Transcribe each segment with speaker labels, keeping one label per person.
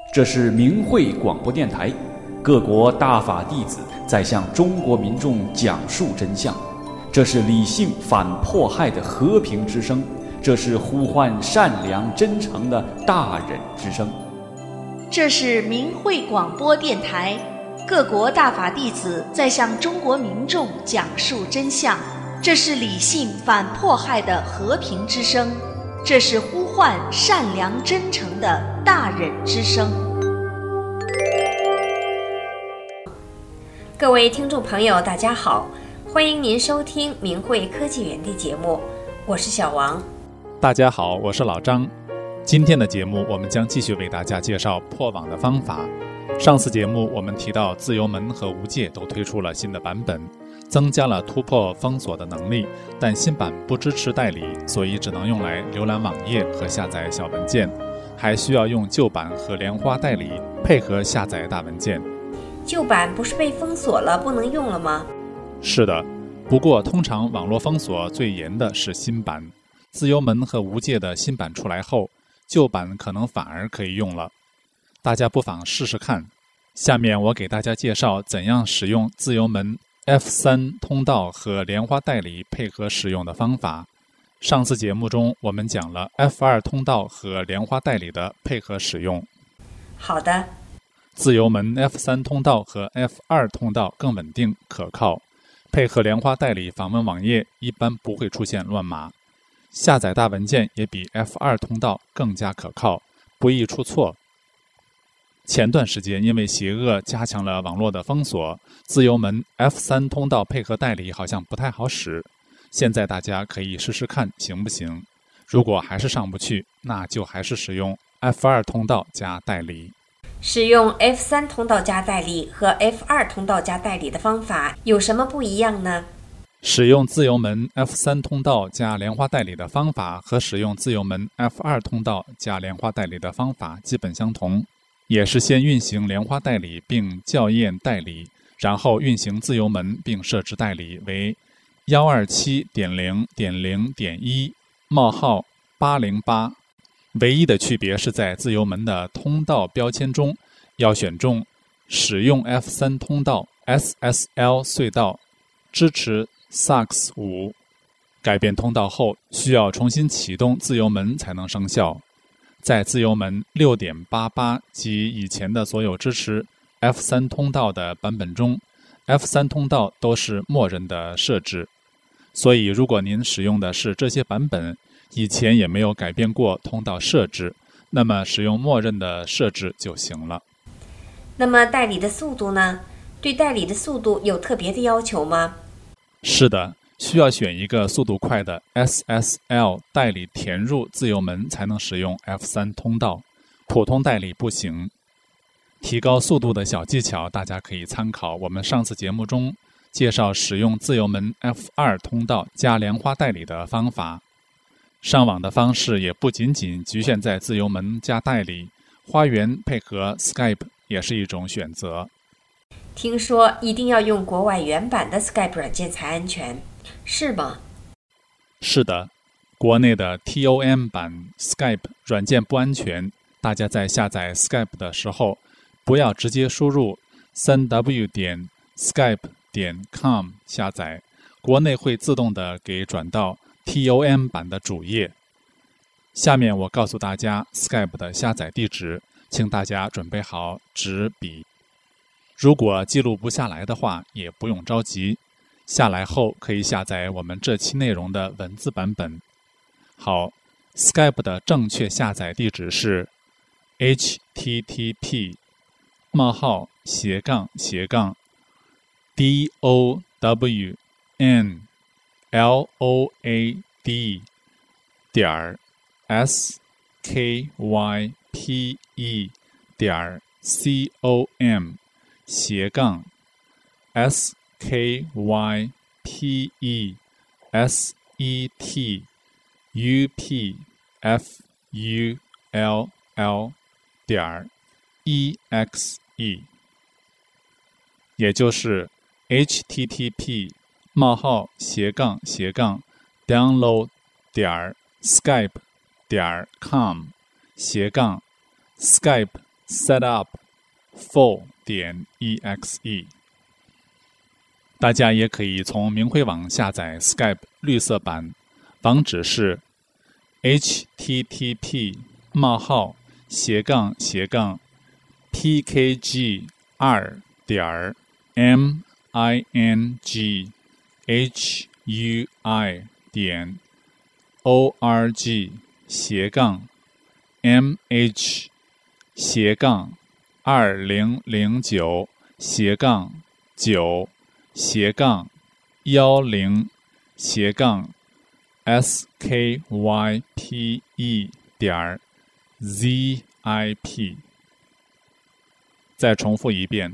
Speaker 1: 这是明慧广播电台，各国大法弟子在向中国民众讲述真相。这是理性反迫害的和平之声，这是呼唤善良真诚的大忍之声。
Speaker 2: 这是明慧广播电台，各国大法弟子在向中国民众讲述真相。这是理性反迫害的和平之声，这是呼唤善良真诚的大忍之声。
Speaker 3: 各位听众朋友大家好，欢迎您收听明慧科技园地节目，我是小王。
Speaker 4: 大家好，我是老张。今天的节目我们将继续为大家介绍破网的方法。上次节目我们提到自由门和无界都推出了新的版本，增加了突破封锁的能力，但新版不支持代理，所以只能用来浏览网页和下载小文件，还需要用旧版和莲花代理配合下载大文件。
Speaker 3: 旧版不是被封锁了，不能用了吗？
Speaker 4: 是的，不过通常网络封锁最严的是新版。自由门和无界的新版出来后，旧版可能反而可以用了。大家不妨试试看。下面我给大家介绍怎样使用自由门 F3 通道和莲花代理配合使用的方法。上次节目中我们讲了 F2 通道和莲花代理的配合使用。
Speaker 3: 好的。
Speaker 4: 自由门 F3 通道和 F2 通道更稳定可靠，配合莲花代理访问网页一般不会出现乱码，下载大文件也比 F2 通道更加可靠，不易出错。前段时间因为邪恶加强了网络的封锁，自由门 F3 通道配合代理好像不太好使，现在大家可以试试看行不行。如果还是上不去，那就还是使用 F2 通道加代理。
Speaker 3: 使用 F3 通道加代理和 F2 通道加代理的方法有什么不一样呢？
Speaker 4: 使用自由门 F3 通道加莲花代理的方法和使用自由门 F2 通道加莲花代理的方法基本相同，也是先运行莲花代理并校验代理，然后运行自由门并设置代理为 127.0.0.1 冒号808。唯一的区别是在自由门的通道标签中要选中使用 F3 通道 SSL 隧道，支持 SAX 5。改变通道后需要重新启动自由门才能生效。在自由门 6.88 及以前的所有支持 F3 通道的版本中， F3 通道都是默认的设置，所以如果您使用的是这些版本，以前也没有改变过通道设置，那么使用默认的设置就行了。
Speaker 3: 那么代理的速度呢？对代理的速度有特别的要求吗？
Speaker 4: 是的，需要选一个速度快的 SSL 代理填入自由门才能使用 F3 通道，普通代理不行。提高速度的小技巧大家可以参考我们上次节目中介绍使用自由门 F2 通道加莲花代理的方法。上网的方式也不仅仅局限在自由门加代理，花园配合 Skype 也是一种选择。
Speaker 3: 听说一定要用国外原版的 Skype 软件才安全，是吗？
Speaker 4: 是的，国内的 TOM 版 Skype 软件不安全，大家在下载 Skype 的时候不要直接输入 3w.skype.com 下载，国内会自动的给转到TOM 版的主页。下面我告诉大家 Skype 的下载地址，请大家准备好纸笔。如果记录不下来的话，也不用着急，下来后可以下载我们这期内容的文字版本。好， Skype 的正确下载地址是 http:// download.skype.com .setupfull.exe， 也就是 http://download.skype.com/Skype setup.full.exe。大家也可以从明慧网下载 Skype 绿色版，网址是 http://ming/10/skype.zip。再重复一遍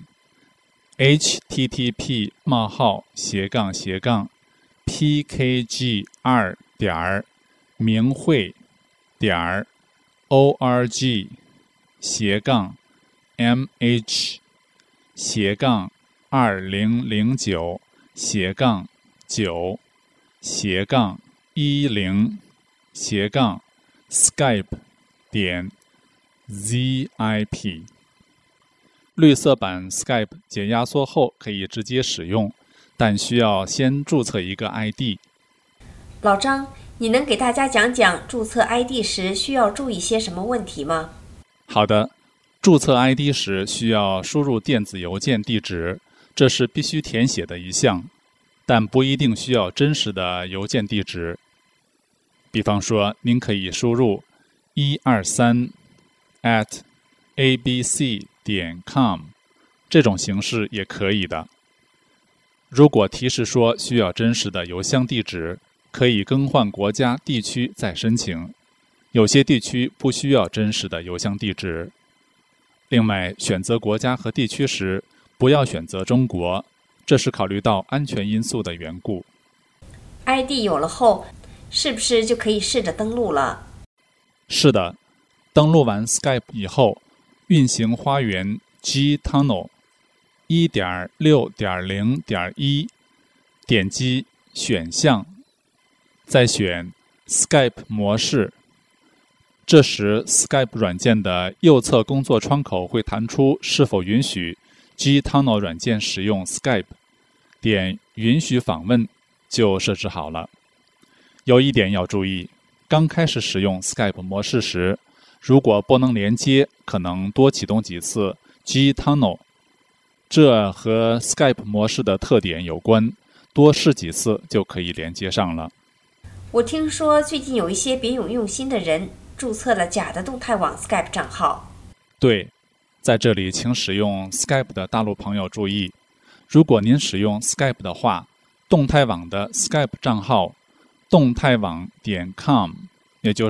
Speaker 4: http://mh-2009-10-skype.zip。绿色版 Skype 解压缩后可以直接使用，但需要先注册一个 ID。
Speaker 3: 老张，你能给大家讲讲注册 ID 时需要注意些什么问题吗？
Speaker 4: 好的，注册 ID 时需要输入电子邮件地址，这是必须填写的一项，但不一定需要真实的邮件地址。比方说，您可以输入123@abc.com， 这种形式也可以的。如果提示说需要真实的邮箱地址，可以更换国家、地区再申请。有些地区不需要真实的邮箱地址。另外，选择国家和地区时，不要选择中国，这是考虑到安全因素的缘故。
Speaker 3: ID 有了后，是不是就可以试着登录了？
Speaker 4: 是的，登录完 Skype 以后，运行花园 Gtunnel 1.6.0.1， 点击选项，再选 Skype 模式。这时 Skype 软件的右侧工作窗口会弹出是否允许 Gtunnel 软件使用 Skype， 点允许访问就设置好了。有一点要注意，刚开始使用 Skype 模式时，如果不能连接，可能多启动几次 Gtunnel， 这和 Skype 模式的特点有关，多试几次就可以连接上了。
Speaker 3: 我听说最近有一些别有用心的人注册了假的动态网 Skype 账号。
Speaker 4: 对，在这里请使用 Skype 的大陆朋友注意，如果您使用 Skype 的话，动态网的 Skype 账号动态网.com， 也就是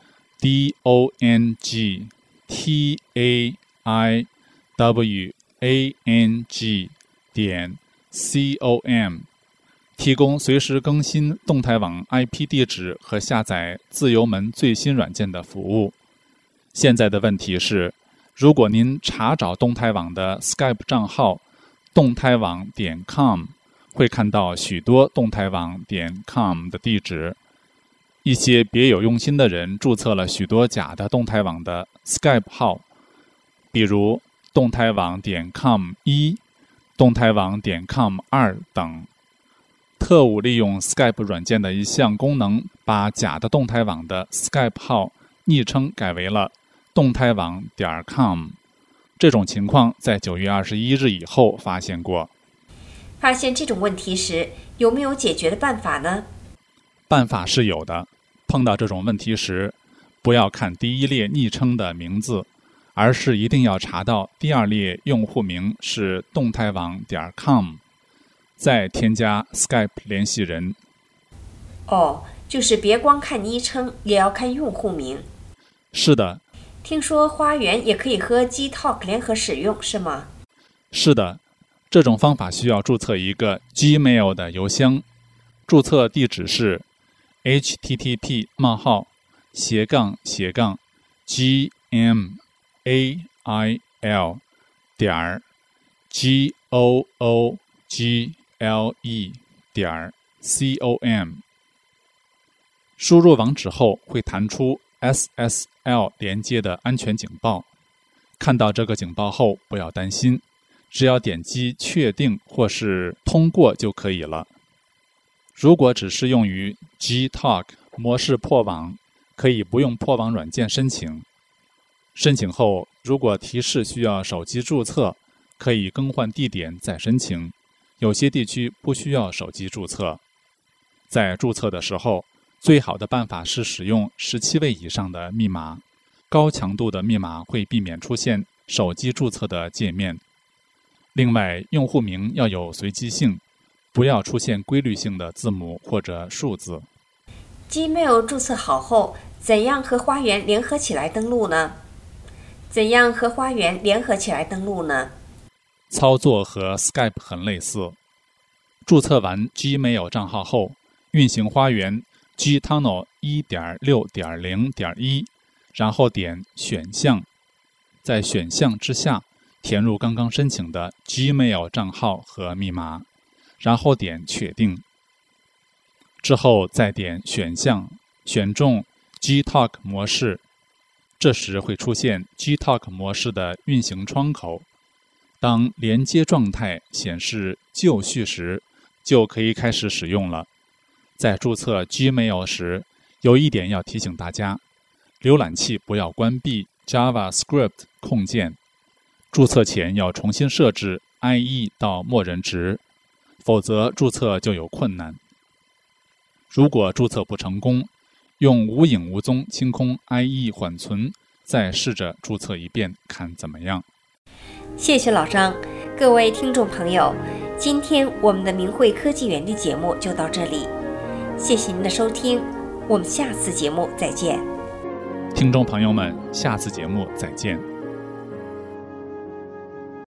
Speaker 4: DONGTAIWANG.com， 提供随时更新动态网 IP 地址和下载自由门最新软件的服务。现在的问题是，如果您查找动态网的 Skype 账号动态网.com， 会看到许多动态网.com 的地址。一些别有用心的人注册了许多假的动态网的 Skype 号，比如动态网.com1、动态网.com2 等。特务利用 Skype 软件的一项功能，把假的动态网的 Skype 号昵称改为了动态网.com。这种情况在9月21日以后发现过。
Speaker 3: 发现这种问题时，有没有解决的办法呢？
Speaker 4: 办法是有的。碰到这种问题时，不要看第一列昵称的名字，而是一定要查到第二列用户名是动态网.com， 再添加 Skype 联系人。
Speaker 3: 哦，就是别光看昵称，也要看用户名。
Speaker 4: 是的。
Speaker 3: 听说花园也可以和 Gtalk 联合使用，是吗？
Speaker 4: 是的，这种方法需要注册一个 Gmail 的邮箱，注册地址是 http://gmail.google.com。 输入网址后会弹出 SSL 连接的安全警报， 看到这个警报后不要担心，只要点击确定或是通过就可以了。如果只适用于 Gtalk 模式破网，可以不用破网软件申请。申请后，如果提示需要手机注册，可以更换地点再申请。有些地区不需要手机注册。在注册的时候，最好的办法是使用17位以上的密码。高强度的密码会避免出现手机注册的界面。另外，用户名要有随机性，不要出现规律性的字母或者数字。
Speaker 3: Gmail 注册好后，怎样和花园联合起来登录呢？
Speaker 4: 操作和 Skype 很类似。注册完 Gmail 账号后，运行花园 Gtunnel 1.6.0.1， 然后点选项，在选项之下填入刚刚申请的 Gmail 账号和密码，然后点确定。之后再点选项，选中 Gtalk 模式，这时会出现 Gtalk 模式的运行窗口。当连接状态显示就绪时，就可以开始使用了。在注册 Gmail 时，有一点要提醒大家，浏览器不要关闭 JavaScript 控件，注册前要重新设置 IE 到默认值，否则注册就有困难。如果注册不成功，用无影无踪清空 IE 缓存，再试着注册一遍看怎么样。
Speaker 3: 谢谢老张。各位听众朋友，今天我们的明慧科技园地节目就到这里，谢谢您的收听，我们下次节目再见。
Speaker 4: 听众朋友们，下次节目再见。